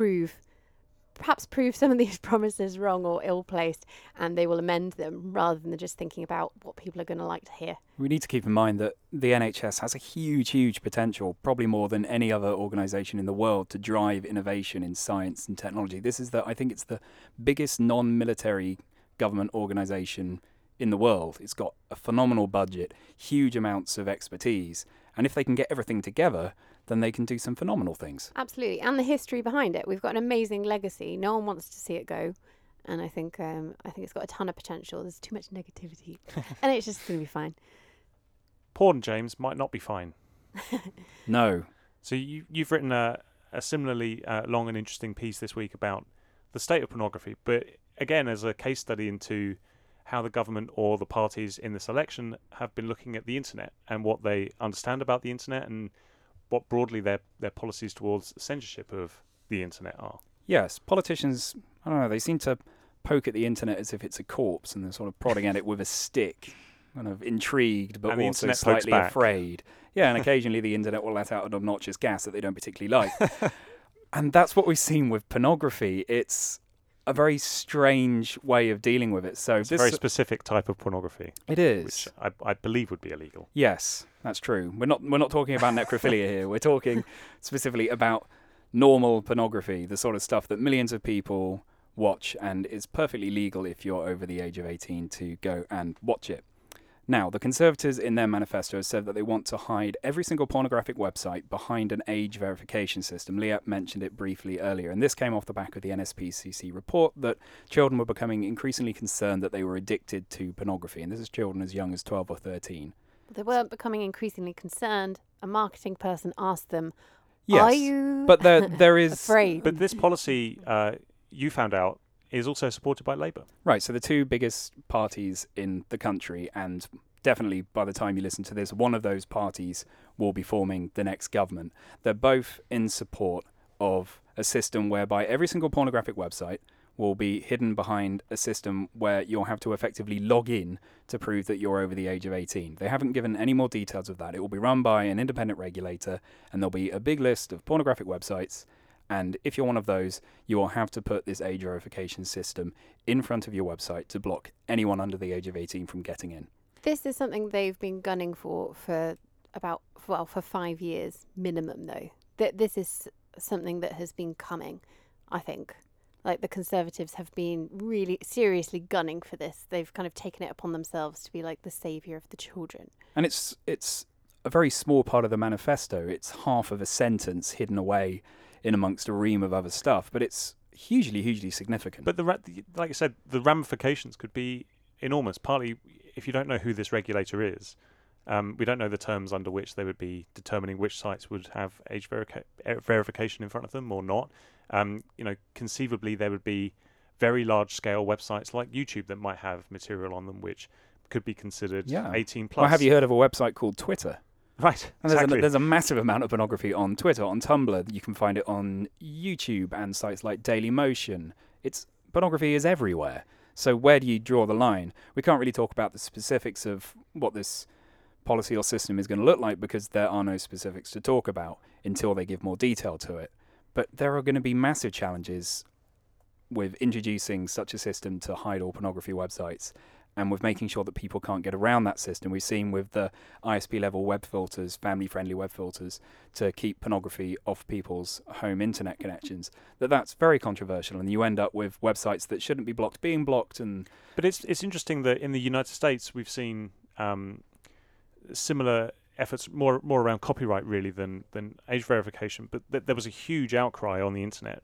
perhaps prove some of these promises wrong or ill-placed, and they will amend them rather than just thinking about what people are going to like to hear. We need to keep in mind that the NHS has a huge, huge potential, probably more than any other organisation in the world, to drive innovation in science and technology. I think it's the biggest non-military government organisation in the world. It's got a phenomenal budget, huge amounts of expertise, and if they can get everything together, then they can do some phenomenal things. Absolutely, and the history behind it. We've got an amazing legacy. No one wants to see it go, and I think it's got a ton of potential. There's too much negativity, and it's just going to be fine. Porn, James, might not be fine. No. So you've written a similarly long and interesting piece this week about the state of pornography, but again as a case study into how the government or the parties in this election have been looking at the internet and what they understand about the internet and what broadly their policies towards censorship of the internet are. Yes, politicians, I don't know, they seem to poke at the internet as if it's a corpse, and they're sort of prodding at it with a stick, kind of intrigued but also slightly afraid. Yeah, and occasionally the internet will let out an obnoxious gas that they don't particularly like. And that's what we've seen with pornography. It's a very strange way of dealing with it. So it's a very specific type of pornography. It is, which I believe would be illegal. Yes, that's true. We're not talking about necrophilia here. We're talking specifically about normal pornography, the sort of stuff that millions of people watch, and is perfectly legal if you're over the age of 18 to go and watch it. Now, the Conservatives in their manifesto have said that they want to hide every single pornographic website behind an age verification system. Leah mentioned it briefly earlier, and this came off the back of the NSPCC report that children were becoming increasingly concerned that they were addicted to pornography, and this is children as young as 12 or 13. They weren't becoming increasingly concerned. A marketing person asked them, Yes, are you but there is afraid? But this policy, you found out, is also supported by Labour. Right, so the two biggest parties in the country, and definitely by the time you listen to this, one of those parties will be forming the next government. They're both in support of a system whereby every single pornographic website will be hidden behind a system where you'll have to effectively log in to prove that you're over the age of 18. They haven't given any more details of that. It will be run by an independent regulator, and there'll be a big list of pornographic websites. And if you're one of those, you will have to put this age verification system in front of your website to block anyone under the age of 18 from getting in. This is something they've been gunning for 5 years minimum, though. This is something that has been coming, I think. Like, the Conservatives have been really seriously gunning for this. They've kind of taken it upon themselves to be like the saviour of the children. And it's a very small part of the manifesto. It's half of a sentence hidden away in amongst a ream of other stuff, but it's hugely, hugely significant. But like I said, the ramifications could be enormous. Partly, if you don't know who this regulator is, we don't know the terms under which they would be determining which sites would have age verification in front of them or not. Conceivably there would be very large-scale websites like YouTube that might have material on them which could be considered 18 plus. Well, have you heard of a website called Twitter? Right, and exactly. There's a massive amount of pornography on Twitter, on Tumblr. You can find it on YouTube and sites like Dailymotion. Pornography is everywhere. So where do you draw the line? We can't really talk about the specifics of what this policy or system is going to look like because there are no specifics to talk about until they give more detail to it. But there are going to be massive challenges with introducing such a system to hide all pornography websites, and with making sure that people can't get around that system. We've seen with the ISP level web filters, family-friendly web filters, to keep pornography off people's home internet connections, that's very controversial, and you end up with websites that shouldn't be blocked being blocked. But it's interesting that in the United States we've seen similar efforts, more around copyright really than age verification. But there was a huge outcry on the internet,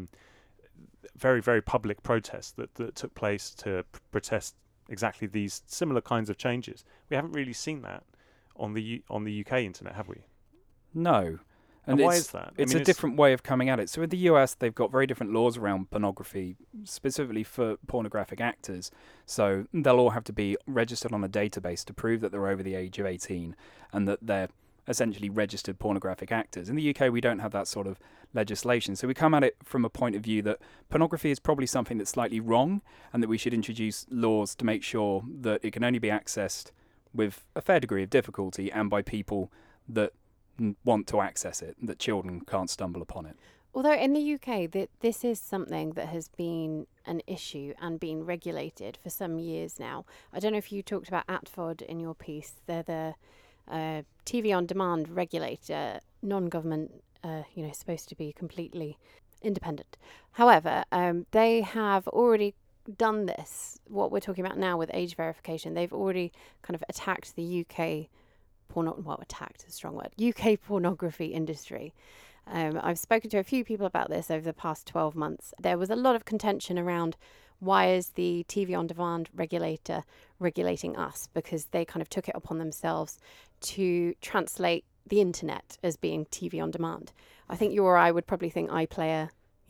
very, very public protests that took place to protest exactly these similar kinds of changes. We haven't really seen that on the UK internet, have we? No. And why is that? It's a different way of coming at it. So in the US, they've got very different laws around pornography, specifically for pornographic actors. So they'll all have to be registered on a database to prove that they're over the age of 18 and that they're essentially registered pornographic actors. In the UK, we don't have that sort of legislation. So we come at it from a point of view that pornography is probably something that's slightly wrong and that we should introduce laws to make sure that it can only be accessed with a fair degree of difficulty and by people that want to access it, that children can't stumble upon it. Although in the UK, this is something that has been an issue and been regulated for some years now. I don't know if you talked about ATVOD in your piece. They're the TV on demand regulator, non-government, supposed to be completely independent. However, they have already done this, what we're talking about now with age verification. They've already kind of attacked the UK attacked is a strong word, UK pornography industry. I've spoken to a few people about this over the past 12 months. There was a lot of contention around why is the TV on demand regulator regulating us, because they kind of took it upon themselves to translate the internet as being TV on demand. I think you or I would probably think iPlayer,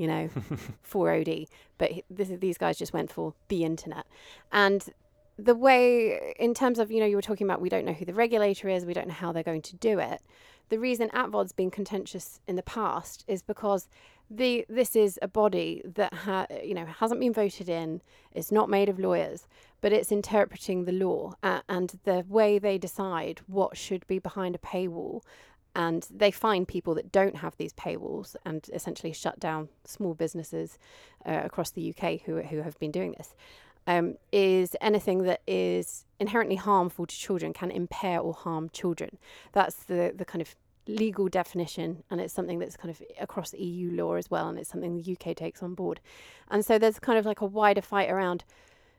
4OD, but these guys just went for the internet. And the way, in terms of, you were talking about we don't know who the regulator is, we don't know how they're going to do it. The reason ATVOD's been contentious in the past is because this is a body that hasn't been voted in, it's not made of lawyers, but it's interpreting the law and the way they decide what should be behind a paywall. And they find people that don't have these paywalls and essentially shut down small businesses across the UK who have been doing this. Is anything that is inherently harmful to children, can impair or harm children. That's the kind of legal definition, and it's something that's kind of across EU law as well, and it's something the UK takes on board. And so there's kind of like a wider fight around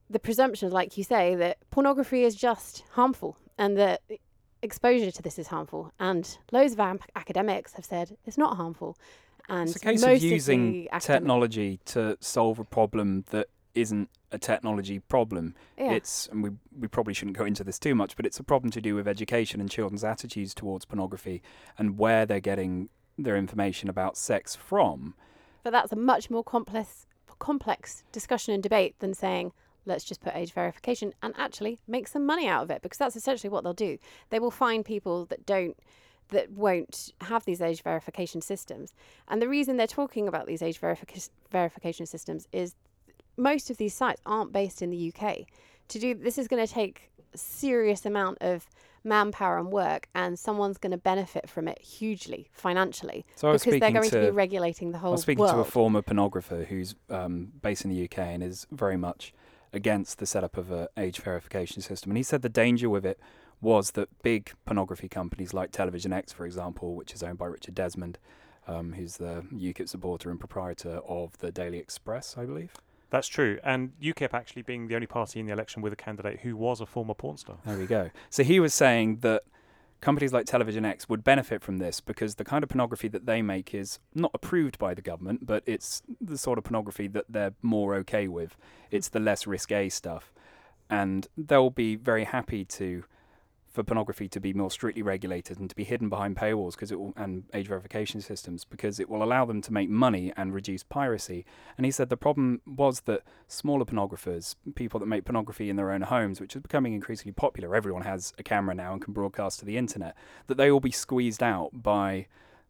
the presumption, like you say, that pornography is just harmful and that exposure to this is harmful. And loads of academics have said it's not harmful. And it's a case of using technology to solve a problem that isn't a technology problem. Yeah. And we probably shouldn't go into this too much, but it's a problem to do with education and children's attitudes towards pornography and where they're getting their information about sex from. But that's a much more complex discussion and debate than saying, let's just put age verification and actually make some money out of it, because that's essentially what they'll do. They will find people that won't have these age verification systems. And the reason they're talking about these age verification systems is most of these sites aren't based in the UK. This is going to take a serious amount of manpower and work, and someone's going to benefit from it hugely financially, because they're going to be regulating the whole world. I was speaking to a former pornographer who's based in the UK and is very much against the setup of an age verification system. And he said the danger with it was that big pornography companies like Television X, for example, which is owned by Richard Desmond, who's the UKIP supporter and proprietor of the Daily Express, I believe. That's true. And UKIP actually being the only party in the election with a candidate who was a former porn star. There we go. So he was saying that companies like Television X would benefit from this because the kind of pornography that they make is not approved by the government, but it's the sort of pornography that they're more okay with. It's the less risque stuff. And they'll be very happy for pornography to be more strictly regulated and to be hidden behind paywalls and age verification systems, because it will allow them to make money and reduce piracy. And he said the problem was that smaller pornographers, people that make pornography in their own homes, which is becoming increasingly popular, everyone has a camera now and can broadcast to the internet, that they will be squeezed out by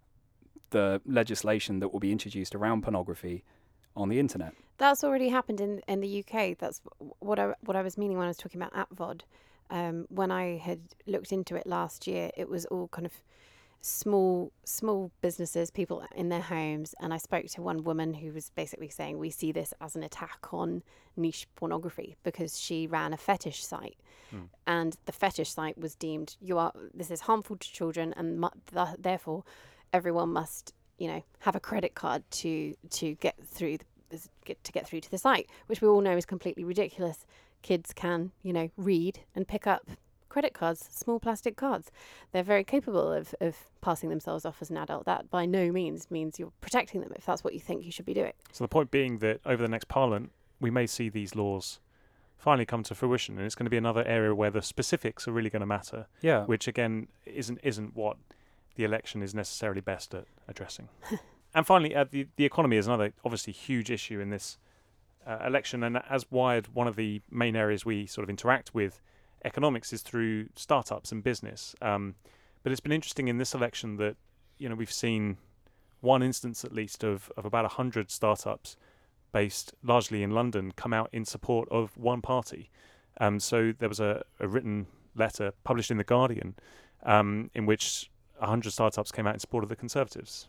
the legislation that will be introduced around pornography on the internet. That's already happened in the UK. That's what I was meaning when I was talking about AppVod. When I had looked into it last year, it was all kind of small businesses, people in their homes. And I spoke to one woman who was basically saying, we see this as an attack on niche pornography, because she ran a fetish site. And the fetish site was deemed, this is harmful to children, and therefore everyone must, have a credit card to get through to the site, which we all know is completely ridiculous. Kids can, read and pick up credit cards, small plastic cards. They're very capable of passing themselves off as an adult. That by no means you're protecting them if that's what you think you should be doing. So the point being that over the next Parliament, we may see these laws finally come to fruition, and it's going to be another area where the specifics are really going to matter. Yeah. Which again isn't what the election is necessarily best at addressing. And finally, the economy is another obviously huge issue in this election, and as Wired, one of the main areas we sort of interact with economics is through startups and business. But it's been interesting in this election that we've seen one instance at least of about 100 startups based largely in London come out in support of one party. So there was a written letter published in The Guardian in which 100 startups came out in support of the Conservatives,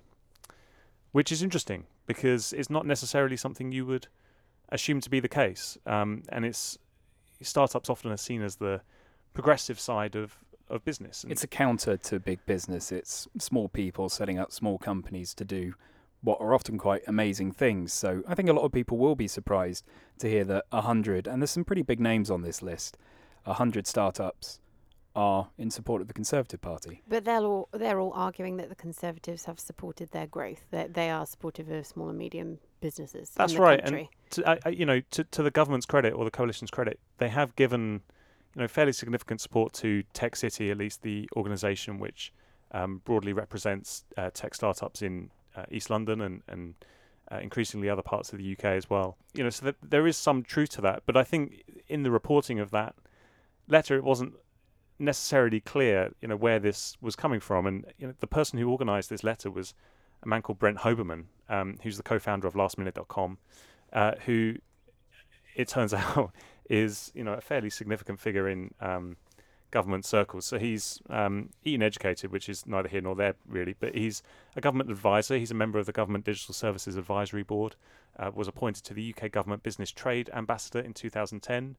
which is interesting because it's not necessarily something you would assume to be the case. And startups often are seen as the progressive side of business. And it's a counter to big business. It's small people setting up small companies to do what are often quite amazing things. So I think a lot of people will be surprised to hear that 100, and there's some pretty big names on this list, 100 startups are in support of the Conservative Party. But they're all arguing that the Conservatives have supported their growth, that they are supportive of small and medium businesses. That's in the right. country. And to the government's credit or the coalition's credit, they have given fairly significant support to Tech City, at least the organisation which broadly represents tech startups in East London and increasingly other parts of the UK as well. So there is some truth to that. But I think in the reporting of that letter, it wasn't necessarily clear, where this was coming from. And the person who organised this letter was a man called Brent Hoberman, who's the co-founder of LastMinute.com, who it turns out is a fairly significant figure in government circles. So he's Eton educated, which is neither here nor there really, but he's a government advisor. He's a member of the Government Digital Services Advisory Board, was appointed to the UK Government Business Trade Ambassador in 2010.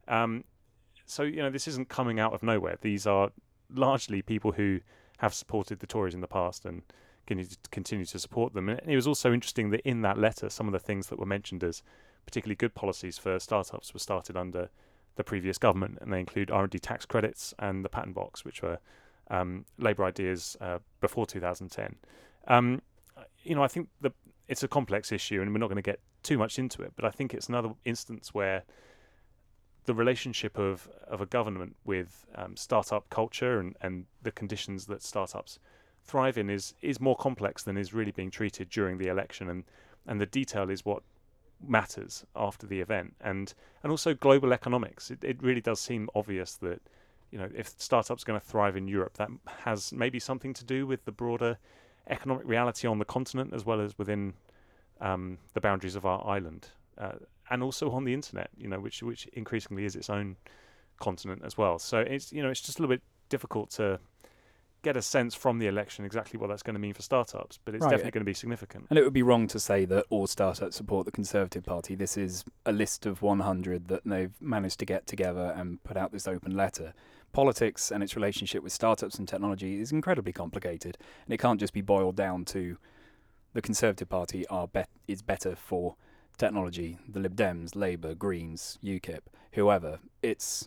So this isn't coming out of nowhere. These are largely people who have supported the Tories in the past and continue to support them. And it was also interesting that in that letter, some of the things that were mentioned as particularly good policies for startups were started under the previous government, and they include R&D tax credits and the patent box, which were Labour ideas before 2010. I think it's a complex issue, and we're not going to get too much into it, but I think it's another instance where the relationship of a government with startup culture and the conditions that startups thrive in is more complex than is really being treated during the election, and the detail is what matters after the event, and also global economics. It really does seem obvious that if startups are going to thrive in Europe, that has maybe something to do with the broader economic reality on the continent as well as within the boundaries of our island. And also on the internet, which increasingly is its own continent as well. So it's just a little bit difficult to get a sense from the election exactly what that's going to mean for startups, but it's definitely going to be significant. And it would be wrong to say that all startups support the Conservative Party. This is a list of 100 that they've managed to get together and put out this open letter. Politics and its relationship with startups and technology is incredibly complicated, and it can't just be boiled down to the Conservative Party is better for technology, the Lib Dems, Labour, Greens, UKIP, whoever. It's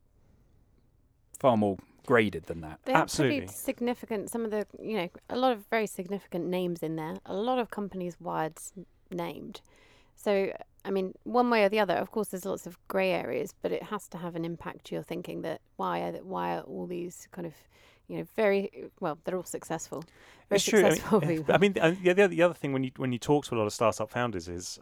far more graded than that. They're Absolutely pretty significant. Some of the, a lot of very significant names in there. A lot of companies Wired's named. So, I mean, one way or the other, of course, there's lots of grey areas, but it has to have an impact to your thinking that why are all these kind of, very well, they're all successful. Very it's true. successful people. I mean, the other thing when you talk to a lot of startup founders is,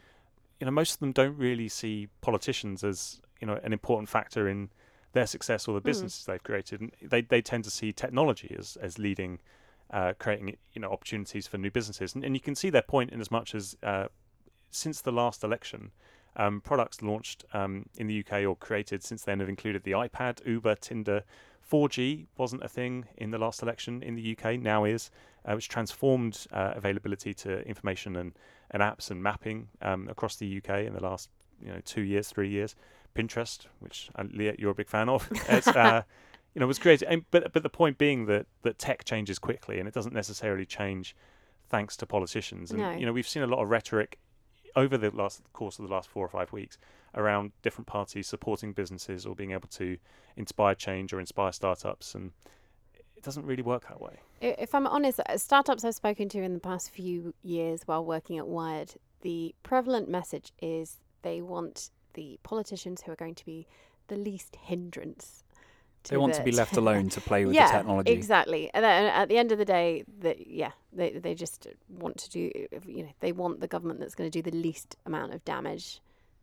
most of them don't really see politicians as an important factor in their success or the businesses they've created, and they tend to see technology as leading, creating opportunities for new businesses, and you can see their point in as much as since the last election, products launched in the UK or created since then have included the iPad, Uber, Tinder. 4G wasn't a thing in the last election in the UK, now is, which transformed availability to information and apps and mapping across the UK in the last 2 years, 3 years. Pinterest, which Leah, you're a big fan of, it's, was created. But the point being that tech changes quickly, and it doesn't necessarily change thanks to politicians. And No. We've seen a lot of rhetoric over the course of the last 4 or 5 weeks around different parties supporting businesses or being able to inspire change or inspire startups, and it doesn't really work that way. If I'm honest, startups I've spoken to in the past few years while working at Wired, the prevalent message is they want the politicians who are going to be the least hindrance. They want to be left alone to play with the technology. Exactly. And at the end of the day, they just want to do, they want the government that's going to do the least amount of damage.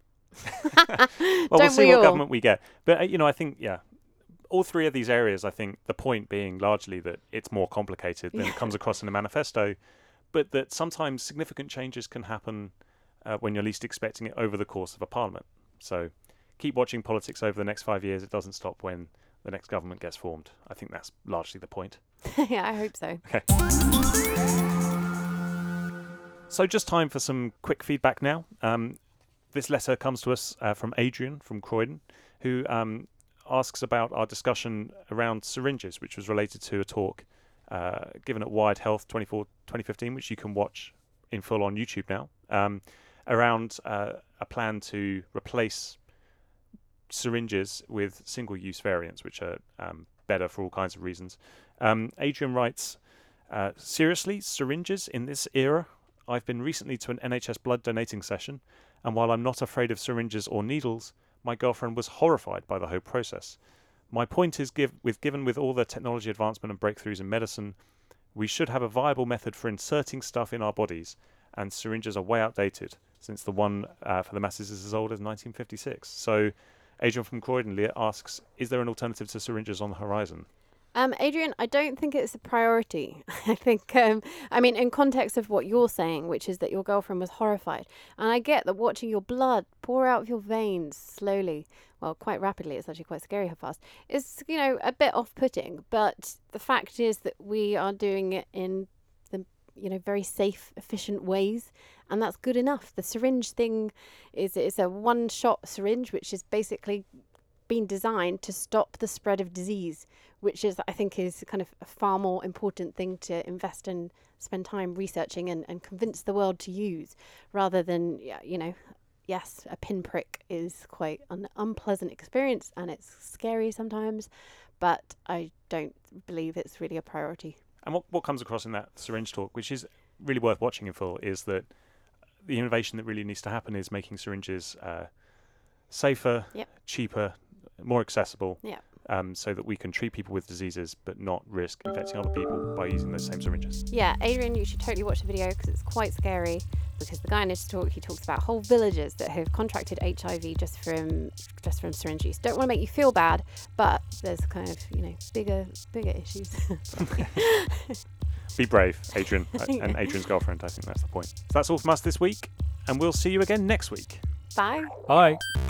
Well, we'll see what government we get. But, I think, all three of these areas, I think the point being largely that it's more complicated than it comes across in the manifesto, but that sometimes significant changes can happen when you're least expecting it over the course of a parliament. So keep watching politics over the next 5 years. It doesn't stop when the next government gets formed. I think that's largely the point. Yeah, I hope so. Okay. So just time for some quick feedback now. This letter comes to us from Adrian from Croydon, who asks about our discussion around syringes, which was related to a talk given at Wired Health 2015, which you can watch in full on YouTube now, around a plan to replace syringes with single-use variants, which are better for all kinds of reasons. Adrian writes, seriously, syringes in this era? I've been recently to an NHS blood donating session, and while I'm not afraid of syringes or needles, my girlfriend was horrified by the whole process. My point is, given with all the technology advancement and breakthroughs in medicine, we should have a viable method for inserting stuff in our bodies, and syringes are way outdated, since the one for the masses is as old as 1956. So Adrian from Croydon asks, is there an alternative to syringes on the horizon? Adrian, I don't think it's a priority. I think, in context of what you're saying, which is that your girlfriend was horrified. And I get that watching your blood pour out of your veins slowly, well, quite rapidly, it's actually quite scary how fast, is, a bit off-putting. But the fact is that we are doing it in the, very safe, efficient ways. And that's good enough. The syringe thing is a one-shot syringe, which is basically been designed to stop the spread of disease, which I think is kind of a far more important thing to invest and spend time researching and convince the world to use, rather than yes, a pinprick is quite an unpleasant experience and it's scary sometimes, but I don't believe it's really a priority. And what comes across in that syringe talk, which is really worth watching in full, is that the innovation that really needs to happen is making syringes safer, cheaper, more accessible, so that we can treat people with diseases but not risk infecting other people by using those same syringes. Yeah, Adrian, you should totally watch the video because it's quite scary, because the guy in his talk, he talks about whole villages that have contracted HIV just from syringe use. Don't want to make you feel bad, but there's kind of, bigger issues. Be brave, Adrian, and Adrian's girlfriend. I think that's the point. So that's all from us this week, and we'll see you again next week. Bye. Bye.